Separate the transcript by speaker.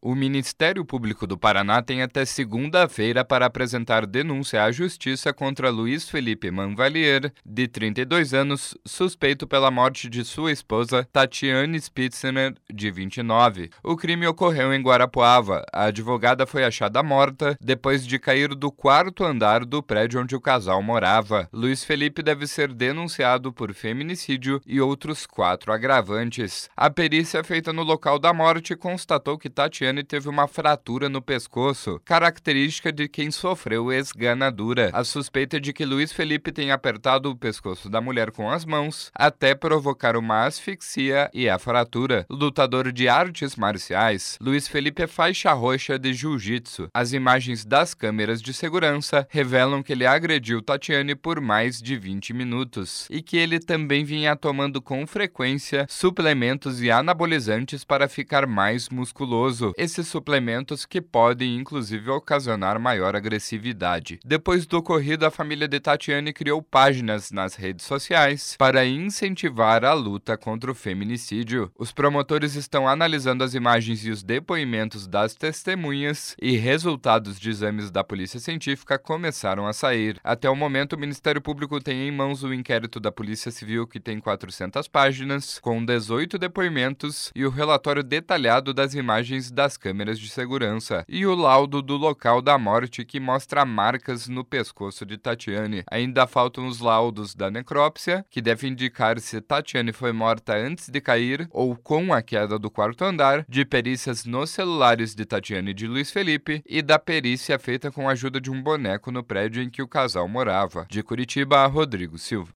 Speaker 1: O Ministério Público do Paraná tem até segunda-feira para apresentar denúncia à Justiça contra Luiz Felipe Manvalier, de 32 anos, suspeito pela morte de sua esposa, Tatiane Spitzner, de 29. O crime ocorreu em Guarapuava. A advogada foi achada morta depois de cair do quarto andar do prédio onde o casal morava. Luiz Felipe deve ser denunciado por feminicídio e outros 4 agravantes. A perícia feita no local da morte constatou que Tatiane teve uma fratura no pescoço, característica de quem sofreu esganadura. A suspeita é de que Luiz Felipe tenha apertado o pescoço da mulher com as mãos até provocar uma asfixia e a fratura. Lutador de artes marciais, Luiz Felipe é faixa roxa de jiu-jitsu. As imagens das câmeras de segurança revelam que ele agrediu Tatiane por mais de 20 minutos e que ele também vinha tomando com frequência suplementos e anabolizantes para ficar mais musculoso. Esses suplementos que podem, inclusive, ocasionar maior agressividade. Depois do ocorrido, a família de Tatiane criou páginas nas redes sociais para incentivar a luta contra o feminicídio. Os promotores estão analisando as imagens e os depoimentos das testemunhas e resultados de exames da Polícia Científica começaram a sair. Até o momento, o Ministério Público tem em mãos o inquérito da Polícia Civil, que tem 400 páginas, com 18 depoimentos e o relatório detalhado das imagens das câmeras de segurança, e o laudo do local da morte, que mostra marcas no pescoço de Tatiane. Ainda faltam os laudos da necrópsia, que deve indicar se Tatiane foi morta antes de cair ou com a queda do quarto andar, de perícias nos celulares de Tatiane e de Luiz Felipe e da perícia feita com a ajuda de um boneco no prédio em que o casal morava. De Curitiba, Rodrigo Silva.